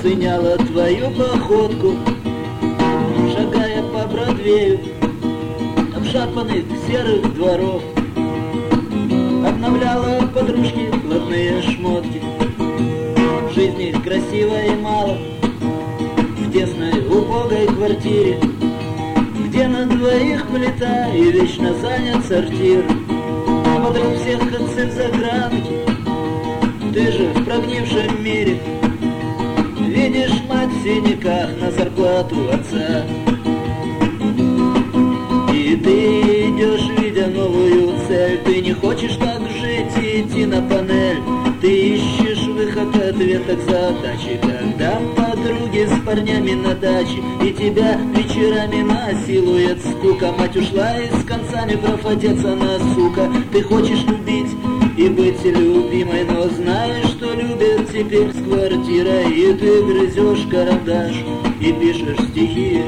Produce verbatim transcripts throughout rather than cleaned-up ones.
оценяла твою походку, шагая по Бродвею обшарпанных серых дворов. Обновляла подружки блатные шмотки, жизни красивой и мало в тесной убогой квартире, где на двоих плита и вечно занят сортир. Вокруг всех отцы в загранке, ты же в прогнившем мире видишь мать в синяках на зарплату отца. И ты идешь, видя новую цель, ты не хочешь так жить и идти на панель. Ты ищешь выход, ответ к задаче, когда подруги с парнями на даче, и тебя вечерами насилует скука. Мать ушла и с концами, прав отец, она сука. Ты хочешь любить и быть любимой, но знаешь, что любят теперь с квартирой. И ты грызешь карандаш и пишешь стихи.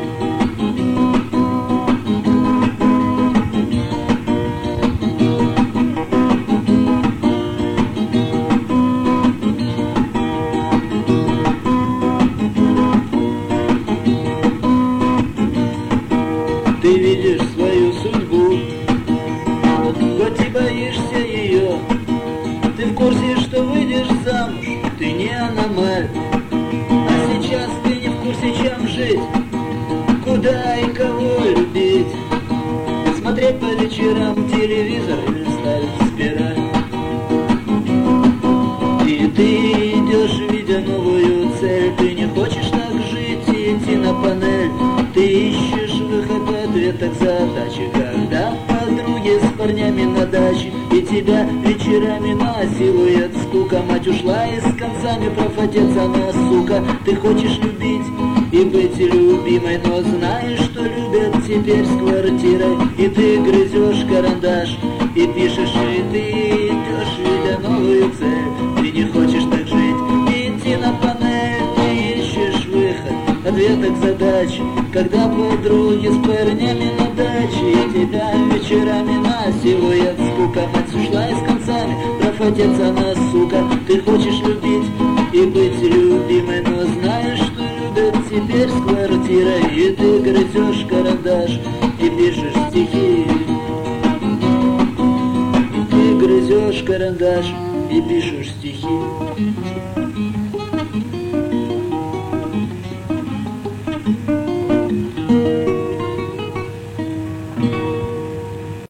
Ты видишь свою судьбу, хоть и боишься ее. Ты в курсе, что выйдешь замуж, ты не аномаль. А сейчас ты не в курсе, чем жить, куда и кого любить. Смотреть по вечерам телевизор или ставить спираль. И ты идешь, видя новую цель, ты не хочешь так жить и идти на панель. Ты ищешь выход, ответ к задаче, когда подруги с парнями на даче, и тебя вечерами насилует скука. Мать ушла и с концами, прав отец, она сука. Ты хочешь любить и быть любимой, но знаешь, что любят теперь с квартирой. И ты грызешь карандаш и пишешь, и ты идешь, видя новую цель. Ты не хочешь так жить и идти на панель. Ты ищешь выход, ответ к задаче, когда подруги с парнями на даче, и тебя вечерами насилует скука. Мать ушла и с концами, прав отец, она сука. Ты хочешь любить и быть любимой, но знаешь, что любят теперь с квартирой. И ты грызешь карандаш и пишешь стихи. Ты грызешь карандаш и пишешь стихи.